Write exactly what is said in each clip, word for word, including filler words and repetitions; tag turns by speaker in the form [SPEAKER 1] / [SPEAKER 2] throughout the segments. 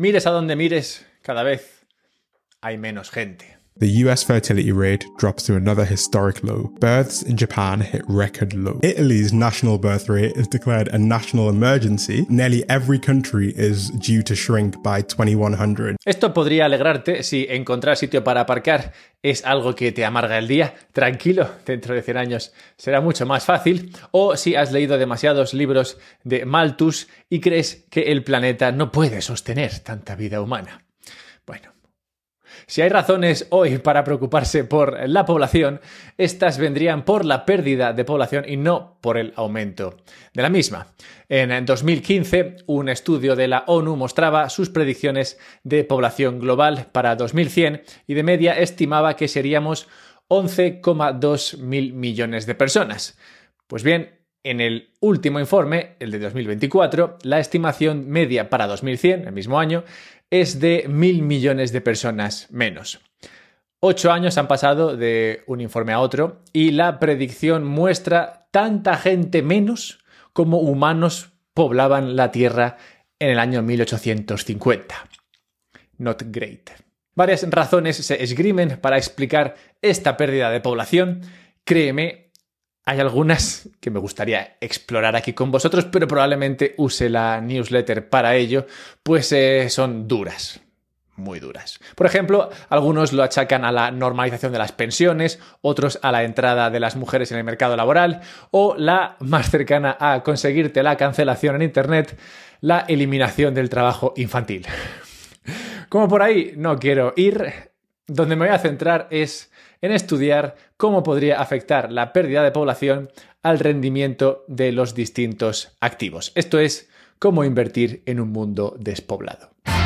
[SPEAKER 1] Mires a donde mires, cada vez hay menos gente.
[SPEAKER 2] The U S fertility rate drops to another historic low. Births in Japan hit record low. Italy's national birth rate is declared a national emergency. Nearly every country is due to shrink by twenty-one hundred.
[SPEAKER 1] Esto podría alegrarte si encontrar sitio para aparcar es algo que te amarga el día. Tranquilo, dentro de cien años será mucho más fácil. O si has leído demasiados libros de Malthus y crees que el planeta no puede sostener tanta vida humana. Bueno. Si hay razones hoy para preocuparse por la población, estas vendrían por la pérdida de población y no por el aumento de la misma. En dos mil quince, un estudio de la ONU mostraba sus predicciones de población global para dos mil cien y de media estimaba que seríamos once coma dos mil millones de personas. Pues bien, en el último informe, el de dos mil veinticuatro, la estimación media para dos mil cien, el mismo año, es de mil millones de personas menos. Ocho años han pasado de un informe a otro y la predicción muestra tanta gente menos como humanos poblaban la Tierra en el año mil ochocientos cincuenta. Not great. Varias razones se esgrimen para explicar esta pérdida de población. Créeme, hay algunas que me gustaría explorar aquí con vosotros, pero probablemente use la newsletter para ello, pues eh, son duras, muy duras. Por ejemplo, algunos lo achacan a la normalización de las pensiones, otros a la entrada de las mujeres en el mercado laboral, o la más cercana a conseguirte la cancelación en Internet, la eliminación del trabajo infantil. Como por ahí no quiero ir, donde me voy a centrar es en estudiar cómo podría afectar la pérdida de población al rendimiento de los distintos activos. Esto es, cómo invertir en un mundo despoblado.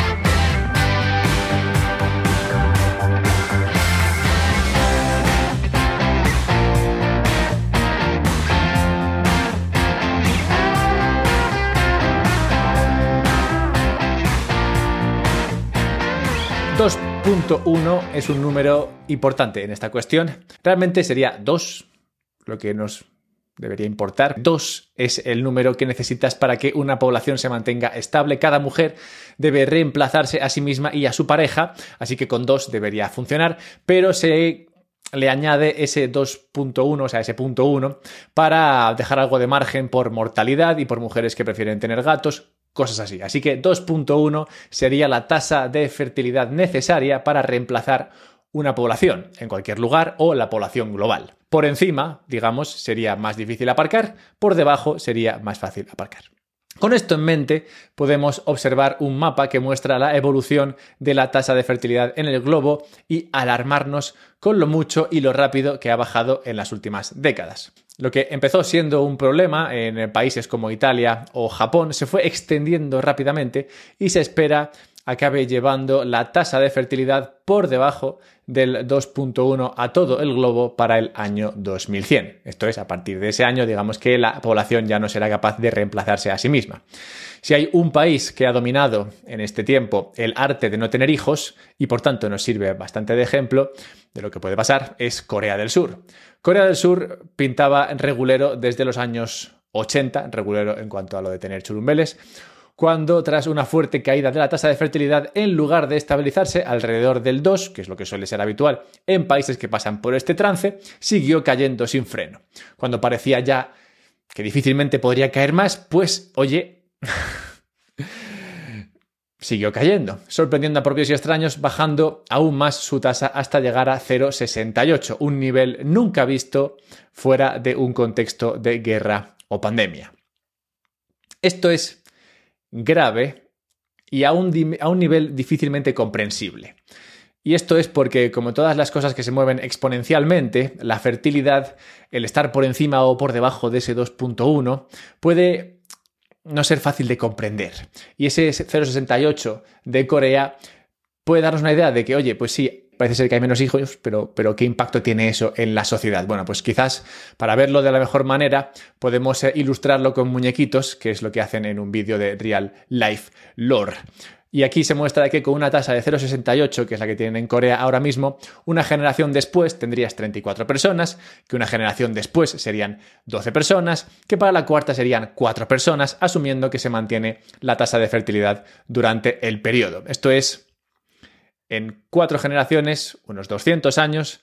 [SPEAKER 1] dos punto uno es un número importante en esta cuestión. Realmente sería dos, lo que nos debería importar. dos es el número que necesitas para que una población se mantenga estable. Cada mujer debe reemplazarse a sí misma y a su pareja, así que con dos debería funcionar, pero se le añade ese dos punto uno, o sea, ese punto uno, para dejar algo de margen por mortalidad y por mujeres que prefieren tener gatos, cosas así. Así que dos punto uno sería la tasa de fertilidad necesaria para reemplazar una población en cualquier lugar o la población global. Por encima, digamos, sería más difícil aparcar, por debajo sería más fácil aparcar. Con esto en mente, podemos observar un mapa que muestra la evolución de la tasa de fertilidad en el globo y alarmarnos con lo mucho y lo rápido que ha bajado en las últimas décadas. Lo que empezó siendo un problema en países como Italia o Japón se fue extendiendo rápidamente y se espera acabe llevando la tasa de fertilidad por debajo del dos punto uno a todo el globo para el año dos mil cien. Esto es, a partir de ese año, digamos que la población ya no será capaz de reemplazarse a sí misma. Si hay un país que ha dominado en este tiempo el arte de no tener hijos y por tanto nos sirve bastante de ejemplo de lo que puede pasar, es Corea del Sur. Corea del Sur pintaba regulero desde los años ochenta, regulero en cuanto a lo de tener churumbeles, cuando tras una fuerte caída de la tasa de fertilidad, en lugar de estabilizarse alrededor del dos, que es lo que suele ser habitual en países que pasan por este trance, siguió cayendo sin freno. Cuando parecía ya que difícilmente podría caer más, pues, oye, siguió cayendo, sorprendiendo a propios y extraños, bajando aún más su tasa hasta llegar a cero coma sesenta y ocho, un nivel nunca visto fuera de un contexto de guerra o pandemia. Esto es grave y a un, a un nivel difícilmente comprensible. Y esto es porque, como todas las cosas que se mueven exponencialmente, la fertilidad, el estar por encima o por debajo de ese dos punto uno, puede no ser fácil de comprender. Y ese cero coma sesenta y ocho de Corea puede darnos una idea de que, oye, pues sí, parece ser que hay menos hijos, pero, pero ¿qué impacto tiene eso en la sociedad? Bueno, pues quizás para verlo de la mejor manera podemos ilustrarlo con muñequitos, que es lo que hacen en un vídeo de Real Life Lore. Y aquí se muestra que con una tasa de cero coma sesenta y ocho, que es la que tienen en Corea ahora mismo, una generación después tendrías treinta y cuatro personas, que una generación después serían doce personas, que para la cuarta serían cuatro personas, asumiendo que se mantiene la tasa de fertilidad durante el periodo. Esto es, en cuatro generaciones, unos doscientos años,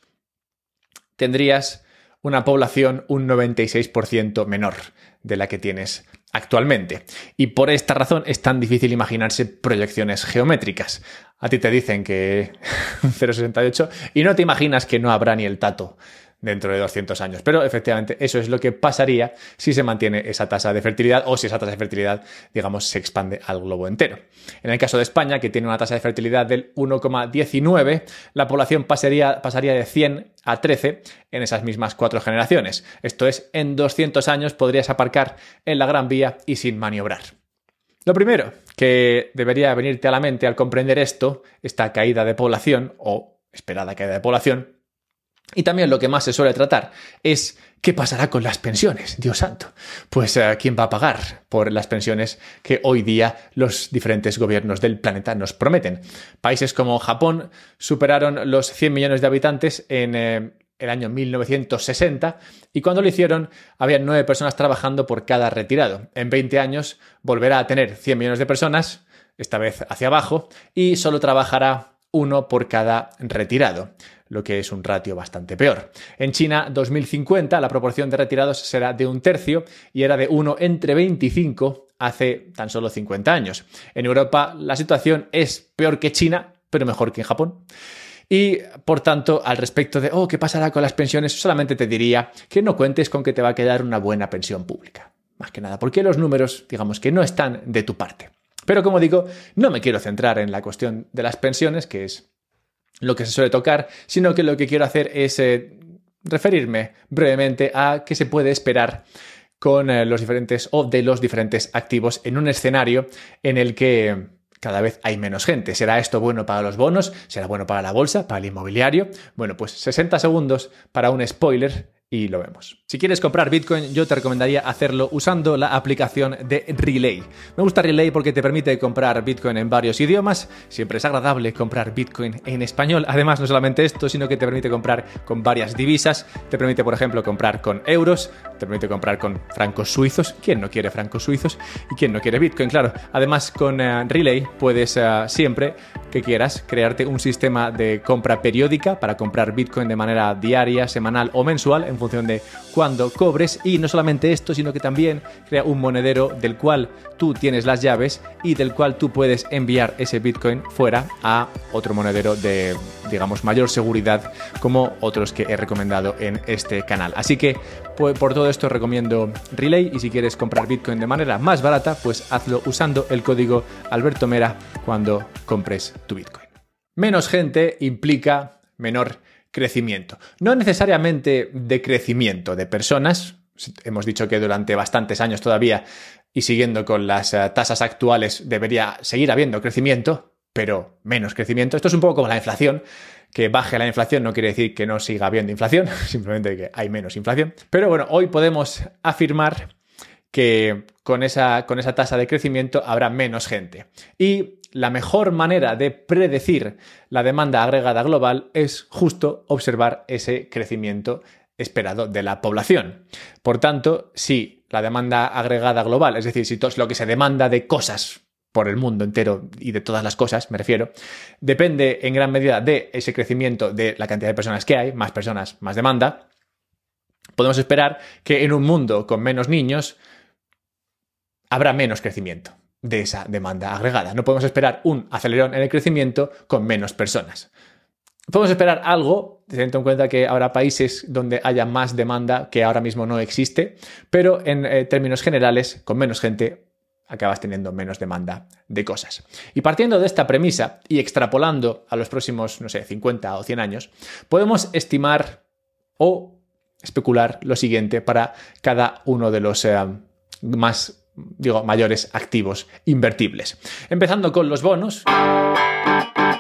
[SPEAKER 1] tendrías una población un noventa y seis por ciento menor de la que tienes actualmente. Y por esta razón es tan difícil imaginarse proyecciones geométricas. A ti te dicen que cero coma sesenta y ocho y no te imaginas que no habrá ni el tato dentro de doscientos años. Pero efectivamente eso es lo que pasaría si se mantiene esa tasa de fertilidad o si esa tasa de fertilidad, digamos, se expande al globo entero. En el caso de España, que tiene una tasa de fertilidad del uno coma diecinueve, la población pasaría, pasaría de cien a trece en esas mismas cuatro generaciones. Esto es, en doscientos años podrías aparcar en la Gran Vía y sin maniobrar. Lo primero que debería venirte a la mente al comprender esto, esta caída de población o esperada caída de población, y también lo que más se suele tratar es ¿qué pasará con las pensiones? Dios santo. Pues uh, ¿quién va a pagar por las pensiones que hoy día los diferentes gobiernos del planeta nos prometen? Países como Japón superaron los cien millones de habitantes en eh, el año mil novecientos sesenta y cuando lo hicieron había nueve personas trabajando por cada retirado. En veinte años volverá a tener cien millones de personas, esta vez hacia abajo, y solo trabajará uno por cada retirado, lo que es un ratio bastante peor. En China, dos mil cincuenta, la proporción de retirados será de un tercio y era de uno entre veinticinco hace tan solo cincuenta años. En Europa, la situación es peor que China, pero mejor que en Japón. Y, por tanto, al respecto de, oh, ¿qué pasará con las pensiones? Solamente te diría que no cuentes con que te va a quedar una buena pensión pública. Más que nada, porque los números, digamos que no están de tu parte. Pero, como digo, no me quiero centrar en la cuestión de las pensiones, que es lo que se suele tocar, sino que lo que quiero hacer es eh, referirme brevemente a qué se puede esperar con eh, los diferentes o de los diferentes activos en un escenario en el que cada vez hay menos gente. ¿Será esto bueno para los bonos? ¿Será bueno para la bolsa? ¿Para el inmobiliario? Bueno, pues sesenta segundos para un spoiler y lo vemos. Si quieres comprar Bitcoin, yo te recomendaría hacerlo usando la aplicación de Relay. Me gusta Relay porque te permite comprar Bitcoin en varios idiomas. Siempre es agradable comprar Bitcoin en español. Además, no solamente esto, sino que te permite comprar con varias divisas. Te permite, por ejemplo, comprar con euros. Te permite comprar con francos suizos. ¿Quién no quiere francos suizos? ¿Y quién no quiere Bitcoin? Claro. Además, con uh, Relay puedes uh, siempre que quieras crearte un sistema de compra periódica para comprar Bitcoin de manera diaria, semanal o mensual en función de cuándo cobres. Y no solamente esto, sino que también crea un monedero del cual tú tienes las llaves y del cual tú puedes enviar ese Bitcoin fuera a otro monedero de, digamos, mayor seguridad, como otros que he recomendado en este canal. Así que pues, por todo esto recomiendo Relay, y si quieres comprar Bitcoin de manera más barata, pues hazlo usando el código Alberto Mera cuando compres tu Bitcoin. Menos gente implica menor crecimiento. No necesariamente de crecimiento de personas. Hemos dicho que durante bastantes años todavía y siguiendo con las uh, tasas actuales debería seguir habiendo crecimiento, pero menos crecimiento. Esto es un poco como la inflación. Que baje la inflación no quiere decir que no siga habiendo inflación, simplemente que hay menos inflación. Pero bueno, hoy podemos afirmar que con esa, con esa tasa de crecimiento habrá menos gente. Y la mejor manera de predecir la demanda agregada global es justo observar ese crecimiento esperado de la población. Por tanto, si la demanda agregada global, es decir, si todo lo que se demanda de cosas por el mundo entero y de todas las cosas, me refiero, depende en gran medida de ese crecimiento de la cantidad de personas que hay, más personas, más demanda, podemos esperar que en un mundo con menos niños habrá menos crecimiento de esa demanda agregada. No podemos esperar un acelerón en el crecimiento con menos personas. Podemos esperar algo, teniendo en cuenta que habrá países donde haya más demanda que ahora mismo no existe, pero en eh, términos generales, con menos gente, acabas teniendo menos demanda de cosas. Y partiendo de esta premisa y extrapolando a los próximos, no sé, cincuenta o cien años, podemos estimar o especular lo siguiente para cada uno de los eh, más digo, mayores activos invertibles. Empezando con los bonos.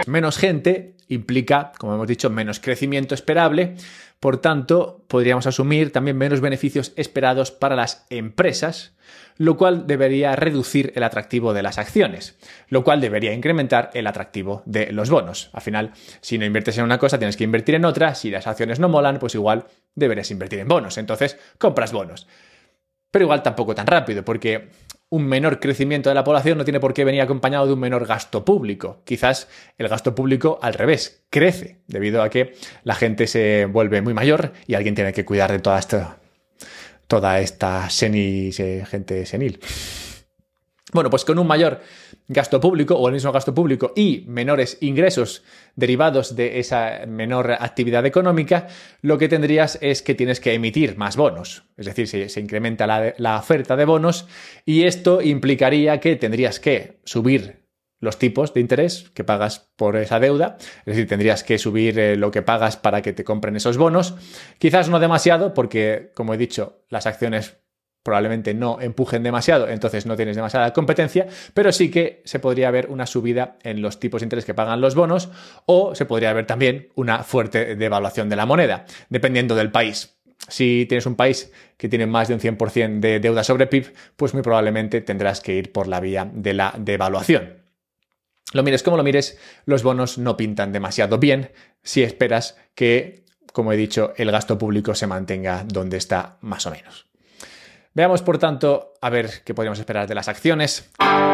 [SPEAKER 1] Menos gente implica, como hemos dicho, menos crecimiento esperable. Por tanto, podríamos asumir también menos beneficios esperados para las empresas, lo cual debería reducir el atractivo de las acciones, lo cual debería incrementar el atractivo de los bonos. Al final, si no inviertes en una cosa, tienes que invertir en otra. Si las acciones no molan, pues igual deberías invertir en bonos. Entonces, compras bonos. Pero igual tampoco tan rápido, porque un menor crecimiento de la población no tiene por qué venir acompañado de un menor gasto público. Quizás el gasto público, al revés, crece, debido a que la gente se vuelve muy mayor y alguien tiene que cuidar de toda esta, toda esta seni, gente senil. Bueno, pues con un mayor gasto público o el mismo gasto público y menores ingresos derivados de esa menor actividad económica, lo que tendrías es que tienes que emitir más bonos. Es decir, se, se incrementa la, la oferta de bonos y esto implicaría que tendrías que subir los tipos de interés que pagas por esa deuda. Es decir, tendrías que subir eh, lo que pagas para que te compren esos bonos. Quizás no demasiado porque, como he dicho, las acciones probablemente no empujen demasiado, entonces no tienes demasiada competencia, pero sí que se podría ver una subida en los tipos de interés que pagan los bonos o se podría ver también una fuerte devaluación de la moneda, dependiendo del país. Si tienes un país que tiene más de un cien por ciento de deuda sobre P I B, pues muy probablemente tendrás que ir por la vía de la devaluación. Lo mires como lo mires, los bonos no pintan demasiado bien si esperas que, como he dicho, el gasto público se mantenga donde está más o menos. Veamos, por tanto, a ver qué podríamos esperar de las acciones.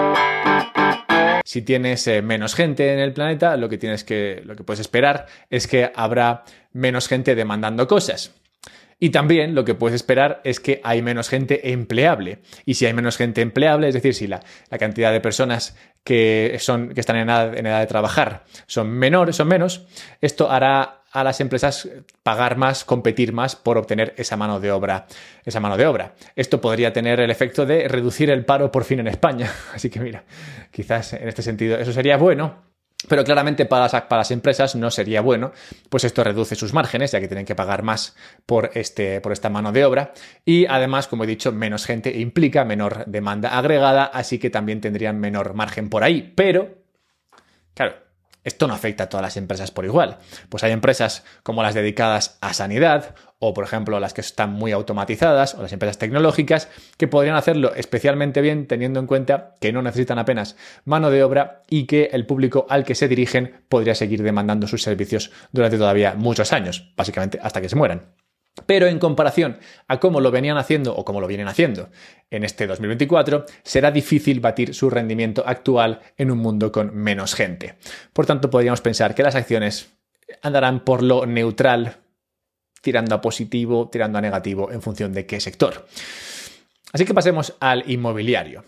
[SPEAKER 1] Si tienes eh, menos gente en el planeta, lo que tienes que, lo que puedes esperar es que habrá menos gente demandando cosas. Y también lo que puedes esperar es que hay menos gente empleable. Y si hay menos gente empleable, es decir, si la, la cantidad de personas que, son, que están en edad, en edad de trabajar son menores, son menos, esto hará a las empresas pagar más, competir más por obtener esa mano de obra, esa mano de obra. Esto podría tener el efecto de reducir el paro por fin en España. Así que mira, quizás en este sentido eso sería bueno. Pero claramente para las, para las empresas no sería bueno, pues esto reduce sus márgenes, ya que tienen que pagar más por, este, por esta mano de obra. Y además, como he dicho, menos gente implica menor demanda agregada, así que también tendrían menor margen por ahí. Pero, claro, esto no afecta a todas las empresas por igual. Pues hay empresas como las dedicadas a sanidad o, por ejemplo, las que están muy automatizadas o las empresas tecnológicas que podrían hacerlo especialmente bien teniendo en cuenta que no necesitan apenas mano de obra y que el público al que se dirigen podría seguir demandando sus servicios durante todavía muchos años, básicamente hasta que se mueran. Pero en comparación a cómo lo venían haciendo o cómo lo vienen haciendo en este dos mil veinticuatro, será difícil batir su rendimiento actual en un mundo con menos gente. Por tanto, podríamos pensar que las acciones andarán por lo neutral, tirando a positivo, tirando a negativo en función de qué sector. Así que pasemos al inmobiliario.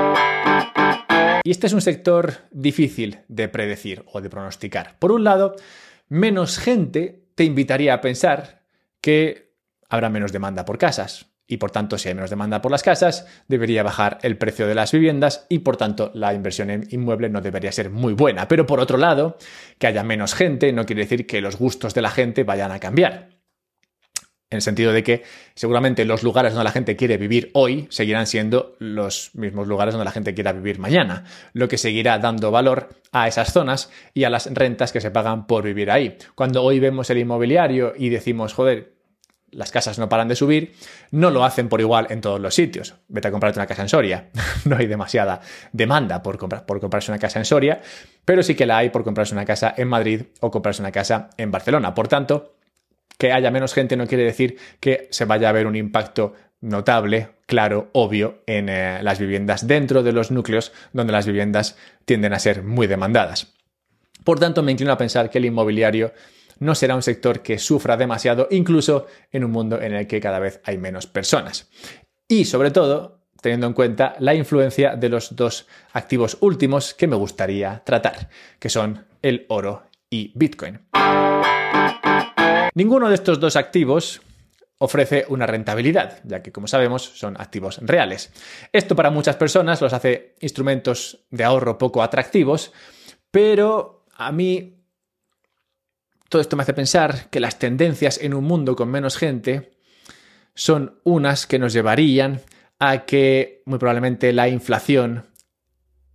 [SPEAKER 1] Y este es un sector difícil de predecir o de pronosticar. Por un lado, menos gente te invitaría a pensar que habrá menos demanda por casas y, por tanto, si hay menos demanda por las casas, debería bajar el precio de las viviendas y, por tanto, la inversión en inmueble no debería ser muy buena. Pero, por otro lado, que haya menos gente no quiere decir que los gustos de la gente vayan a cambiar. En el sentido de que seguramente los lugares donde la gente quiere vivir hoy seguirán siendo los mismos lugares donde la gente quiera vivir mañana, lo que seguirá dando valor a esas zonas y a las rentas que se pagan por vivir ahí. Cuando hoy vemos el inmobiliario y decimos, joder, las casas no paran de subir, no lo hacen por igual en todos los sitios. Vete a comprarte una casa en Soria. No hay demasiada demanda por, comprar, por comprarse una casa en Soria, pero sí que la hay por comprarse una casa en Madrid o comprarse una casa en Barcelona. Por tanto, que haya menos gente no quiere decir que se vaya a ver un impacto notable, claro, obvio, en eh, las viviendas dentro de los núcleos donde las viviendas tienden a ser muy demandadas. Por tanto, me inclino a pensar que el inmobiliario no será un sector que sufra demasiado, incluso en un mundo en el que cada vez hay menos personas. Y, sobre todo, teniendo en cuenta la influencia de los dos activos últimos que me gustaría tratar, que son el oro y Bitcoin. Ninguno de estos dos activos ofrece una rentabilidad, ya que, como sabemos, son activos reales. Esto para muchas personas los hace instrumentos de ahorro poco atractivos, pero a mí todo esto me hace pensar que las tendencias en un mundo con menos gente son unas que nos llevarían a que muy probablemente la inflación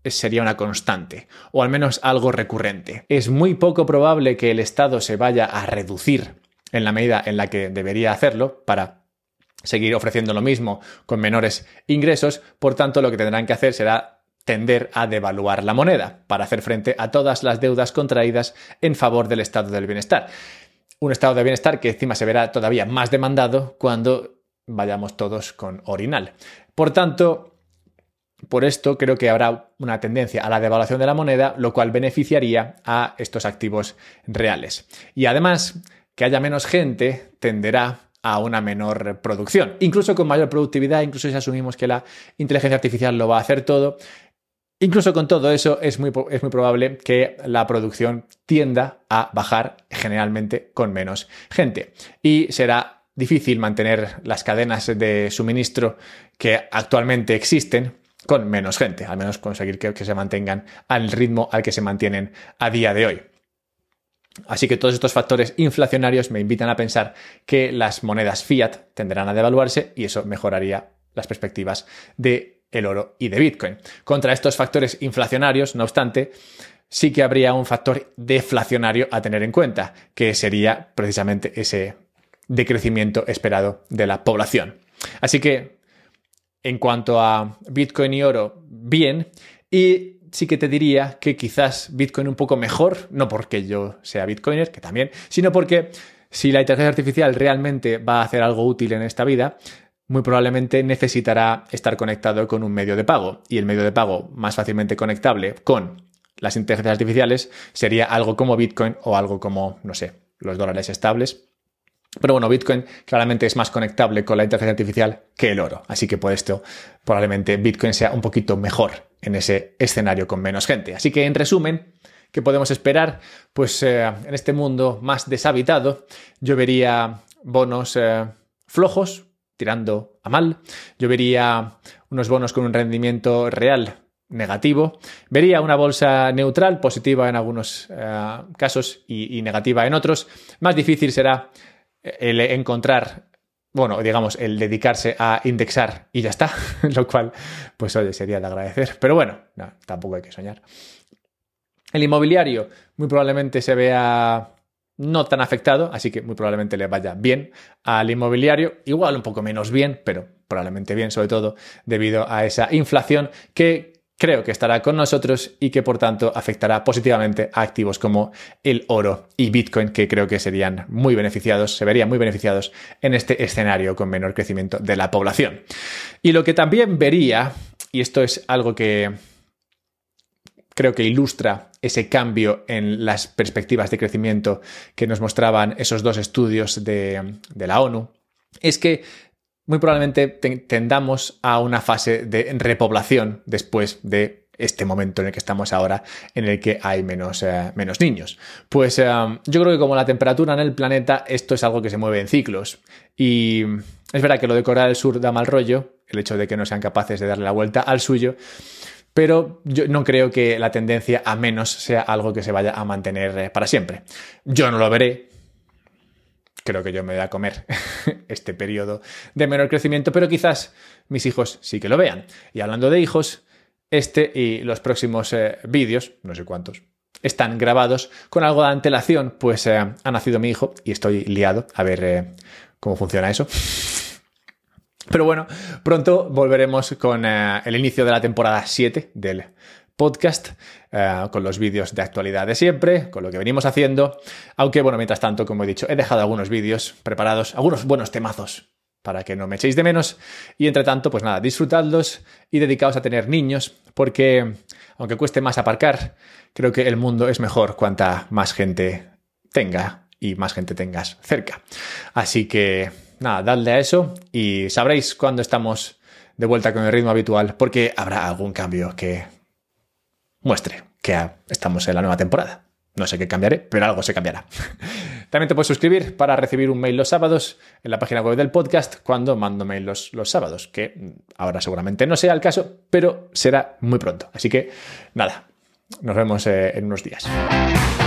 [SPEAKER 1] sería una constante, o al menos algo recurrente. Es muy poco probable que el Estado se vaya a reducir en la medida en la que debería hacerlo para seguir ofreciendo lo mismo con menores ingresos. Por tanto, lo que tendrán que hacer será tender a devaluar la moneda para hacer frente a todas las deudas contraídas en favor del estado del bienestar. Un estado de bienestar que encima se verá todavía más demandado cuando vayamos todos con orinal. Por tanto, por esto creo que habrá una tendencia a la devaluación de la moneda, lo cual beneficiaría a estos activos reales. Y además, que haya menos gente tenderá a una menor producción, incluso con mayor productividad, incluso si asumimos que la inteligencia artificial lo va a hacer todo. Incluso con todo eso es muy, es muy probable que la producción tienda a bajar generalmente con menos gente. Y será difícil mantener las cadenas de suministro que actualmente existen con menos gente, al menos conseguir que, que se mantengan al ritmo al que se mantienen a día de hoy. Así que todos estos factores inflacionarios me invitan a pensar que las monedas fiat tenderán a devaluarse y eso mejoraría las perspectivas de el oro y de Bitcoin. Contra estos factores inflacionarios, no obstante, sí que habría un factor deflacionario a tener en cuenta, que sería precisamente ese decrecimiento esperado de la población. Así que, en cuanto a Bitcoin y oro, bien, y sí que te diría que quizás Bitcoin un poco mejor, no porque yo sea bitcoiner, que también, sino porque si la inteligencia artificial realmente va a hacer algo útil en esta vida, muy probablemente necesitará estar conectado con un medio de pago. Y el medio de pago más fácilmente conectable con las inteligencias artificiales sería algo como Bitcoin o algo como, no sé, los dólares estables. Pero bueno, Bitcoin claramente es más conectable con la inteligencia artificial que el oro. Así que por esto probablemente Bitcoin sea un poquito mejor en ese escenario con menos gente. Así que en resumen, ¿qué podemos esperar? Pues eh, en este mundo más deshabitado yo vería bonos eh, flojos, tirando a mal. Yo vería unos bonos con un rendimiento real negativo. Vería una bolsa neutral, positiva en algunos eh, casos y, y negativa en otros. Más difícil será el encontrar, bueno, digamos, el dedicarse a indexar y ya está, lo cual, pues oye, sería de agradecer. Pero bueno, no, tampoco hay que soñar. El inmobiliario muy probablemente se vea no tan afectado, así que muy probablemente le vaya bien al inmobiliario, igual un poco menos bien, pero probablemente bien, sobre todo debido a esa inflación que creo que estará con nosotros y que por tanto afectará positivamente a activos como el oro y Bitcoin, que creo que serían muy beneficiados, se verían muy beneficiados en este escenario con menor crecimiento de la población. Y lo que también vería, y esto es algo que creo que ilustra ese cambio en las perspectivas de crecimiento que nos mostraban esos dos estudios de, de la ONU, es que muy probablemente tendamos a una fase de repoblación después de este momento en el que estamos ahora, en el que hay menos, eh, menos niños. Pues eh, yo creo que como la temperatura en el planeta, esto es algo que se mueve en ciclos. Y es verdad que lo de Corea del Sur da mal rollo, el hecho de que no sean capaces de darle la vuelta al suyo, pero yo no creo que la tendencia a menos sea algo que se vaya a mantener eh, para siempre. Yo no lo veré. Creo que yo me voy a comer este periodo de menor crecimiento, pero quizás mis hijos sí que lo vean. Y hablando de hijos, este y los próximos eh, vídeos, no sé cuántos, están grabados con algo de antelación, pues eh, ha nacido mi hijo y estoy liado a ver eh, cómo funciona eso. Pero bueno, pronto volveremos con eh, el inicio de la temporada siete del podcast, eh, con los vídeos de actualidad de siempre, con lo que venimos haciendo, aunque bueno, mientras tanto, como he dicho, he dejado algunos vídeos preparados, algunos buenos temazos para que no me echéis de menos, y entre tanto, pues nada, disfrutadlos y dedicaos a tener niños, porque aunque cueste más aparcar, creo que el mundo es mejor cuanta más gente tenga y más gente tengas cerca. Así que nada, dadle a eso y sabréis cuándo estamos de vuelta con el ritmo habitual, porque habrá algún cambio que muestre que estamos en la nueva temporada. No sé qué cambiaré, pero algo se cambiará. También te puedes suscribir para recibir un mail los sábados en la página web del podcast cuando mando mail los, los sábados, que ahora seguramente no sea el caso, pero será muy pronto. Así que nada, nos vemos eh, en unos días.